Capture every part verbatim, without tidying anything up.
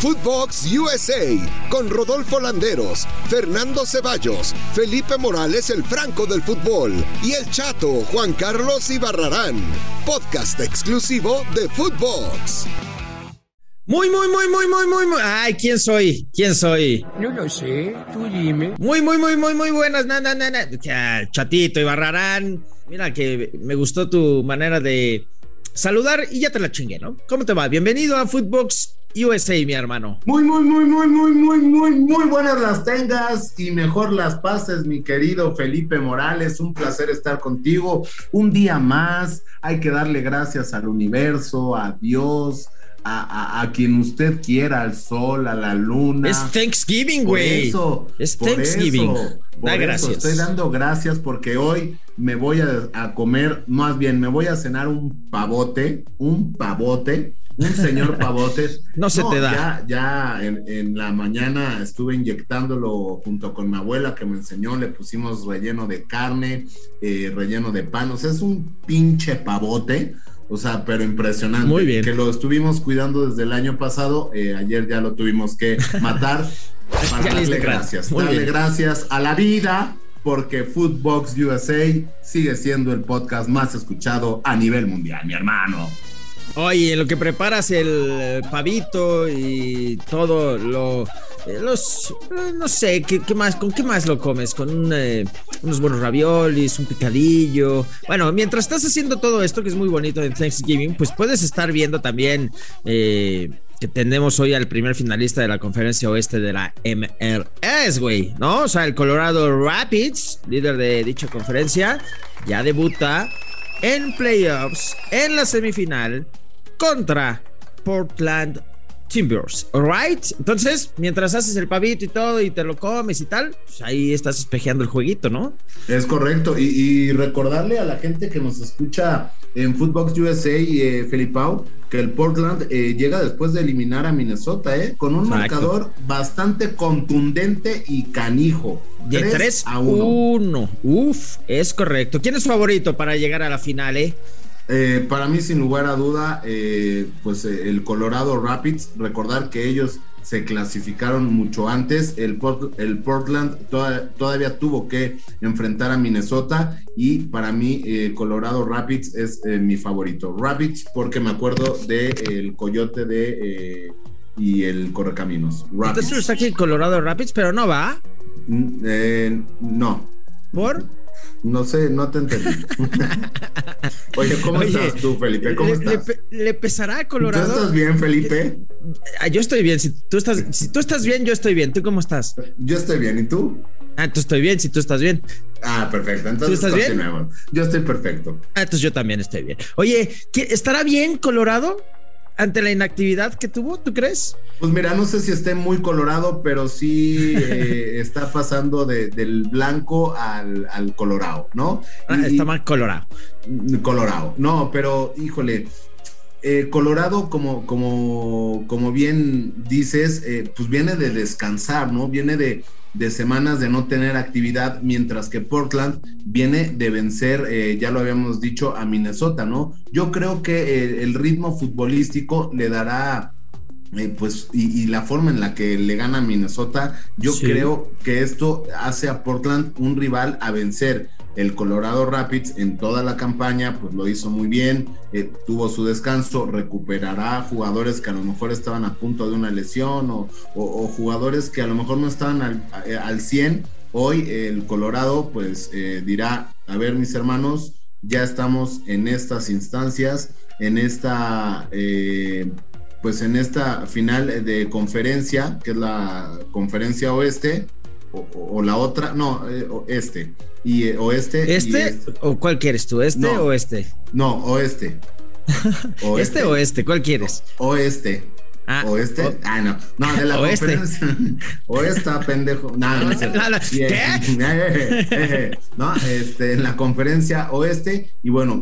Footbox U S A, con Rodolfo Landeros, Fernando Ceballos, Felipe Morales, el Franco del fútbol, y el Chato Juan Carlos Ibarrarán. Podcast exclusivo de Footbox. Muy, muy, muy, muy, muy, muy, muy. Ay, ¿quién soy? ¿Quién soy? No lo sé, tú dime. Muy, muy, muy, muy, muy buenas. Na, na, na, na. Chatito Ibarrarán. Mira que me gustó tu manera de saludar y ya te la chingué, ¿no? ¿Cómo te va? Bienvenido a Footbox U S A, mi hermano. Muy, muy, muy, muy, muy, muy, muy, muy buenas las tengas y mejor las pases, mi querido Felipe Morales. Un placer estar contigo. Un día más. Hay que darle gracias al universo, a Dios, a, a, a quien usted quiera, al sol, a la luna. Es Thanksgiving, güey. Eso, es Thanksgiving. Por eso, por da eso gracias. Estoy dando gracias porque hoy me voy a, a comer, más bien me voy a cenar un pavote, un pavote. Un señor pavote. No se no, te da. Ya, ya en, en la mañana estuve inyectándolo junto con mi abuela que me enseñó. Le pusimos relleno de carne, eh, relleno de pan. O sea, es un pinche pavote. O sea, pero impresionante. Muy bien. Que lo estuvimos cuidando desde el año pasado. Eh, ayer ya lo tuvimos que matar. Para darle gracias. Muy darle bien. gracias a la vida. Porque Footbox U S A sigue siendo el podcast más escuchado a nivel mundial, mi hermano. Oye, en lo que preparas el pavito y todo lo, los, no sé, ¿qué, qué más, ¿con qué más lo comes? Con un, eh, unos buenos raviolis, un picadillo. Bueno, mientras estás haciendo todo esto, que es muy bonito en Thanksgiving, pues puedes estar viendo también eh, que tenemos hoy al primer finalista de la conferencia oeste de la M L S, güey, ¿no? O sea, el Colorado Rapids, líder de dicha conferencia, ya debuta en playoffs, en la semifinal, contra Portland Timbers, alright. Entonces, mientras haces el pavito y todo y te lo comes y tal, pues ahí estás espejeando el jueguito, ¿no? Es correcto, y, y recordarle a la gente que nos escucha en Footbox U S A, eh, Felipao, que el Portland eh, llega después de eliminar a Minnesota, eh, con un Exacto. marcador bastante contundente y canijo. De tres a uno. Uf, es correcto. ¿Quién es favorito para llegar a la final, eh? Eh, para mí, sin lugar a duda, eh, pues eh, el Colorado Rapids. Recordar que ellos se clasificaron mucho antes. El, Port- el Portland toda- todavía tuvo que enfrentar a Minnesota, y para mí el eh, Colorado Rapids es eh, mi favorito. Rapids porque me acuerdo del de, Coyote de eh, y el Correcaminos. Rapids. Entonces está aquí el Colorado Rapids, pero no va. Eh, no. ¿Por? No sé, no te entendí. Oye, ¿cómo Oye, estás tú, Felipe? ¿Cómo le, estás? Le, ¿Le pesará a Colorado? ¿Tú estás bien, Felipe? Yo estoy bien. Si tú estás, si tú estás bien, yo estoy bien. ¿Tú cómo estás? Yo estoy bien. ¿Y tú? Ah, tú estoy bien. Si tú estás bien. Ah, perfecto. Entonces, ¿tú estás bien? Yo estoy perfecto. Ah, entonces yo también estoy bien. Oye, ¿estará bien Colorado ante la inactividad que tuvo? ¿Tú crees? Pues mira, no sé si esté muy colorado, pero sí eh, está pasando de, del blanco al, al colorado, ¿no? Ah, y, está más colorado. Colorado. No, pero híjole, eh, Colorado, como, como, como bien dices, eh, pues viene de descansar, ¿no? Viene de, de semanas de no tener actividad, mientras que Portland viene de vencer, eh, ya lo habíamos dicho, a Minnesota, ¿no? Yo creo que eh, el ritmo futbolístico le dará... Eh, pues y, y la forma en la que le gana a Minnesota, yo sí. creo que esto hace a Portland un rival a vencer. El Colorado Rapids en toda la campaña pues lo hizo muy bien, eh, tuvo su descanso, recuperará jugadores que a lo mejor estaban a punto de una lesión o, o, o jugadores que a lo mejor no estaban al, al cien. Hoy el Colorado pues eh, dirá, a ver mis hermanos, ya estamos en estas instancias, en esta... Eh, pues en esta final de conferencia, que es la conferencia oeste, o, o la otra, no, eh, este, y eh, oeste. ¿Este? Y este. ¿O cuál quieres tú? ¿Este no, o este? No, oeste. oeste. ¿Este o este? ¿Cuál quieres? Oeste. Ah, oeste. O... Ah, no. No, de la oeste. conferencia. Oeste, pendejo. No, no, no, no, no. ¿Qué? No, este, en la conferencia oeste, y bueno,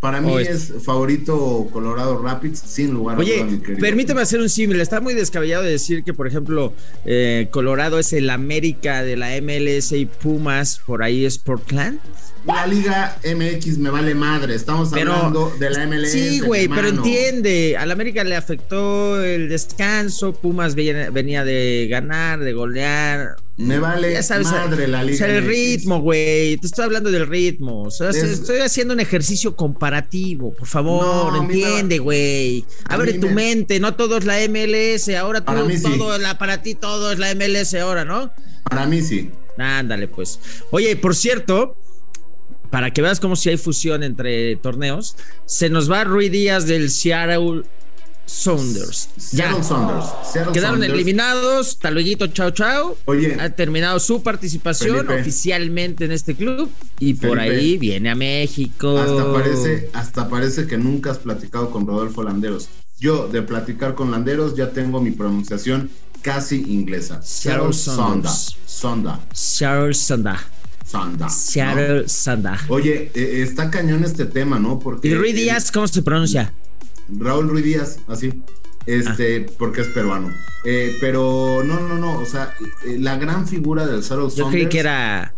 Para mí Oye. es favorito Colorado Rapids, sin lugar a Oye, dudas, mi querido. permíteme hacer un símil. Está muy descabellado de decir que, por ejemplo, eh, Colorado es el América de la M L S y Pumas, por ahí es Portland. La Liga M X me vale madre, estamos Pero, hablando de la M L S. Sí, güey, pero hermano. entiende, al América le afectó el descanso, Pumas venía, venía de ganar, de golear. Me vale Ya sabes, madre la Liga O sea, el M X. ritmo, güey, te estoy hablando del ritmo, o sea, Es- estoy haciendo un ejercicio comparativo, por favor, No, a mí me entiende, güey. a Abre mí tu me- mente, no todo es la M L S, ahora tú, Para mí sí. todo, la, para ti todo es la M L S ahora, ¿no? Para mí sí. Ándale, pues. Oye, por cierto, para que veas como si hay fusión entre torneos, se nos va Rui Díaz del Seattle Sounders. Seattle Ya. Sounders. Seattle Quedaron Sounders. eliminados, hasta luego, chao, chao. Oye, Ha terminado su participación Felipe. oficialmente en este club y por Felipe. ahí viene a México. hasta parece, hasta parece que nunca has platicado con Rodolfo Landeros. Yo, de platicar con Landeros, ya tengo mi pronunciación casi inglesa. Seattle Seattle Sonda. Sounders. Sonda. Seattle Sonda. Sonda. Seattle ¿no? Sonda. Oye, eh, está cañón este tema, ¿no? Porque ¿Y Rui el- Díaz cómo se pronuncia? Raúl Ruiz Díaz, así, este, Ah. porque es peruano. Eh, pero no, no, no, o sea, eh, la gran figura del Seattle Yo Sounders. creí que era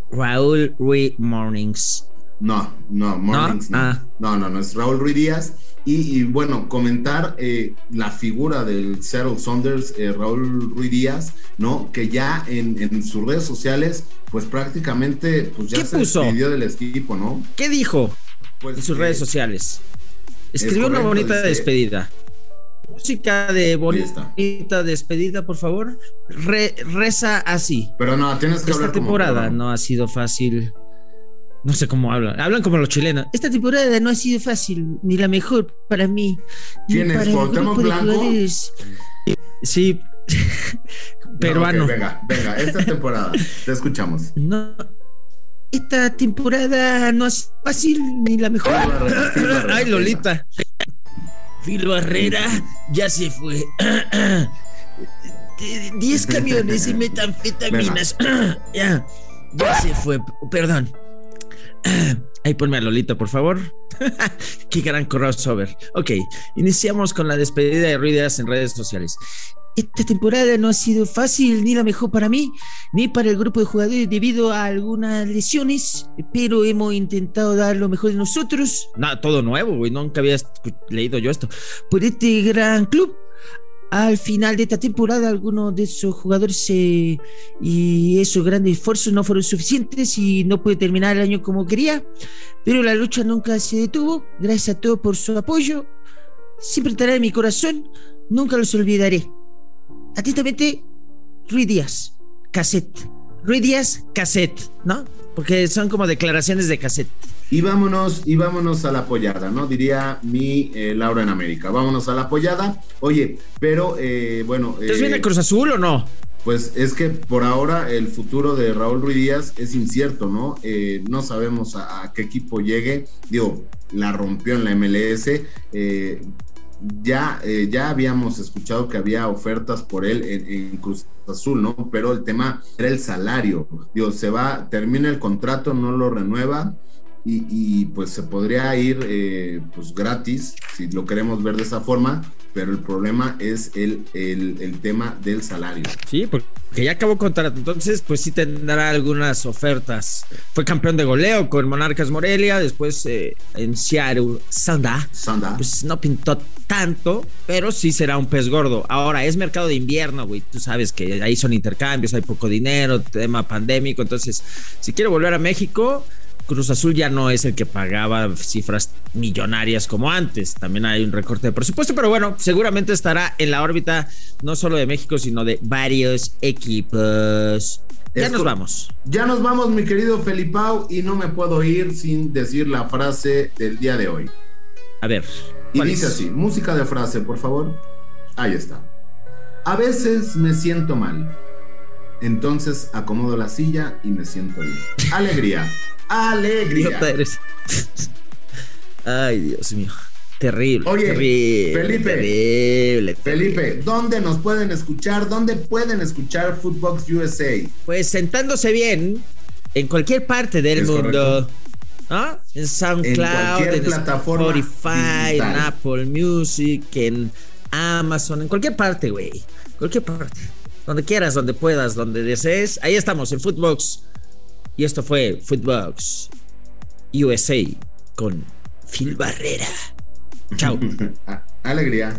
Raúl Rui Mornings. No, no, Mornings no. Ah. No, no, no, es Raúl Ruiz Díaz. Y, y bueno, comentar eh, la figura del Seattle Sounders, eh, Raúl Ruiz Díaz, ¿no? Que ya en, en sus redes sociales, pues prácticamente, pues ya ¿Qué se puso? despidió del equipo, ¿no? ¿Qué dijo Pues, en sus eh, redes sociales? Escribió una correcto, bonita dice- despedida. Música de Ahí está. bonita despedida, por favor. Re- reza así. Pero no, tienes que Esta hablar como temporada peruano. no ha sido fácil. No sé cómo hablan. Hablan como los chilenos. Esta temporada no ha sido fácil, ni la mejor para mí. ni ¿Quién es? para el ¿Cuauhtémoc grupo de Blanco? jugadores. Sí. Peruano. No, ok, venga, venga, esta temporada, te escuchamos. No. Esta temporada no ha sido fácil, ni la mejor. Phil Barrera, Phil Barrera, Ay, venga. Lolita. Phil Barrera ya se fue. Diez camiones y metanfetaminas. Ya, ya se fue. Perdón. Ahí ponme a Lolita, por favor. Qué gran crossover. Ok, iniciamos con la despedida de Rui Díaz en redes sociales. Esta temporada no ha sido fácil ni la mejor para mí, ni para el grupo de jugadores debido a algunas lesiones, pero hemos intentado dar lo mejor de nosotros. Nada, todo nuevo, güey, nunca había escu- leído yo esto. Por este gran club. Al final de esta temporada, algunos de esos jugadores eh, y esos grandes esfuerzos no fueron suficientes y no pude terminar el año como quería, pero la lucha nunca se detuvo. Gracias a todos por su apoyo. Siempre estará en mi corazón, nunca los olvidaré. Atentamente, Rui Díaz, cassette. Rui Díaz, cassette, ¿no? Porque son como declaraciones de cassette. Y vámonos, y vámonos a la pollada, ¿no? Diría mi eh, Laura en América. Vámonos a la pollada. Oye, pero eh, bueno. ¿Entonces eh, viene Cruz Azul o no? Pues es que por ahora el futuro de Raúl Ruiz Díaz es incierto, ¿no? Eh, no sabemos a, a qué equipo llegue. Digo, la rompió en la M L S. Eh, ya, eh, ya habíamos escuchado que había ofertas por él en, en Cruz Azul, ¿no? Pero el tema era el salario. Digo, se va, termina el contrato, no lo renueva. Y, y pues se podría ir eh, pues gratis, si lo queremos ver de esa forma, pero el problema es el, el, el tema del salario. Sí, porque ya acabó contrato, entonces pues sí tendrá algunas ofertas. Fue campeón de goleo con Monarcas Morelia, después eh, en Seattle Sanda, Sanda. pues no pintó tanto, pero sí será un pez gordo. Ahora, es mercado de invierno, güey, tú sabes que ahí son intercambios, hay poco dinero, tema pandémico, entonces si quiere volver a México, Cruz Azul ya no es el que pagaba cifras millonarias como antes. También hay un recorte de presupuesto, pero bueno, seguramente estará en la órbita no solo de México, sino de varios equipos. Ya Esto, nos vamos. Ya nos vamos, mi querido Felipao, y no me puedo ir sin decir la frase del día de hoy. A ver. Y ¿cuál dice es? así, música de frase, por favor. Ahí está. A veces me siento mal. Entonces acomodo la silla y me siento bien. Alegría. Alegría. Idiota eres. Ay, Dios mío. Terrible. Oye, terrible, Felipe, terrible, Felipe, terrible. ¿dónde nos pueden escuchar? ¿Dónde pueden escuchar Footbox U S A? Pues sentándose bien en cualquier parte del Es mundo. correcto. ¿Ah? En SoundCloud, en, en Spotify, digital. En Apple Music, en Amazon, en cualquier parte, güey. Cualquier parte. Donde quieras, donde puedas, donde desees. Ahí estamos, en Footbox. Y esto fue Footbox U S A con Phil Barrera. Chao. Alegría.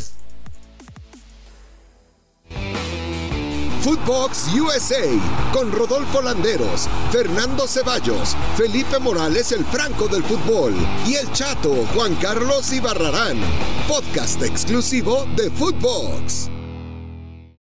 Footbox U S A con Rodolfo Landeros, Fernando Ceballos, Felipe Morales, el Franco del fútbol, y el Chato Juan Carlos Ibarrarán. Podcast exclusivo de Footbox.